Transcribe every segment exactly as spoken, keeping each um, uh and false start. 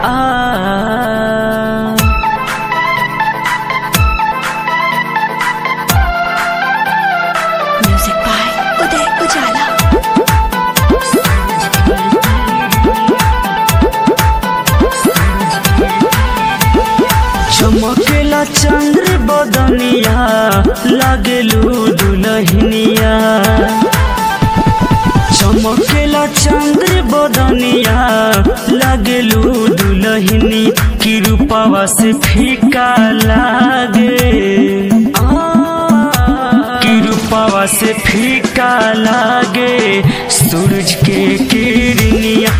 Music by उदय उजाला। चमकेला चंद्र बदनिया लागेलू दुलहिनिया। चमकेला चंद्र बदनिया लागेलू दुलहिनी की रूपावा से फीका लागे। की रूपावा से फीका लागे सूरज के किरनिया।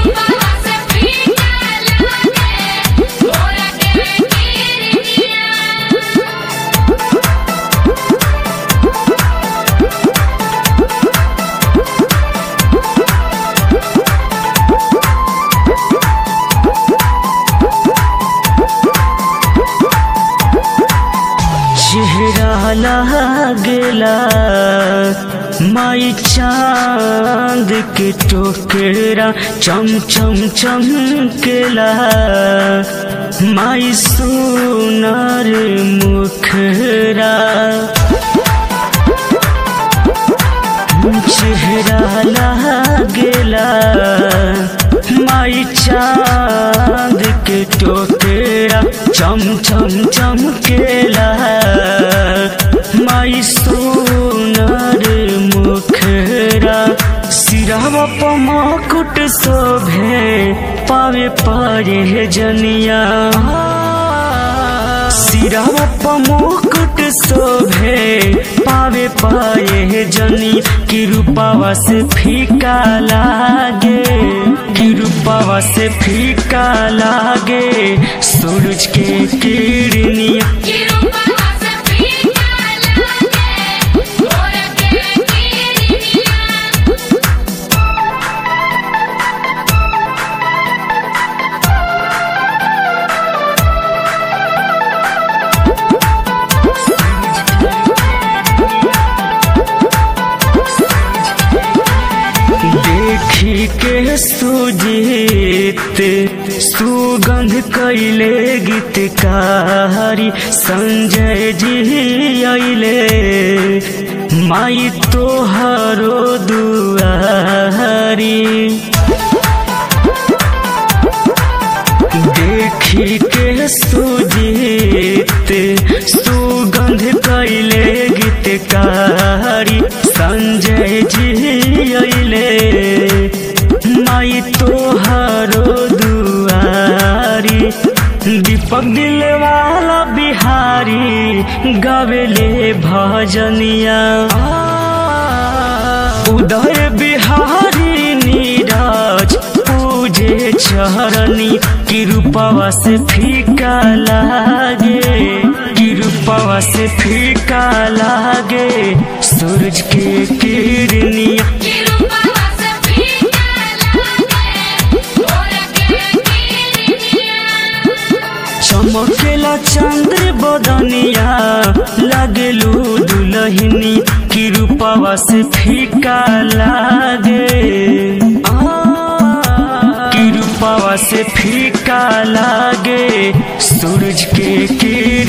चेहरा लागेला माई चांद के टोकरा चम चम चमकेला। माई सोनार मुखरा चेहरा लागेला माई चांद के टोकरा चम चम चमकेला। माई सोनार मुखरा सिरावा प मुकुट शोभे पावे पारे जनिया। सिरावा प मुकुट शोभे पावे पाए जनी की रूपावा से फीका लागे। की रूपावा से फीका लागे सूरज के किरनिया। देखी के सुजीत सुगंध कैले गीतकारी संजय जी आइले। माई तोहरो दुआरी देखी के सुजीत सुगंध कैले गीतकारी संजय जी आइले। माई तोहरो दुआरी दीपक दिलवाला बिहारी गावेले भजनिया। उदय बिहारी नीरज पूजे चरनी की रूपावा से फीका लागे। की रूपावा से फीका लागे सूरज के किरनिया। चमकेला चंद्र बदनिया लागेलू दुलहिनी की रूपावा से फीका लागे। की रूपावा से फीका लागे सूरज के किरनिया।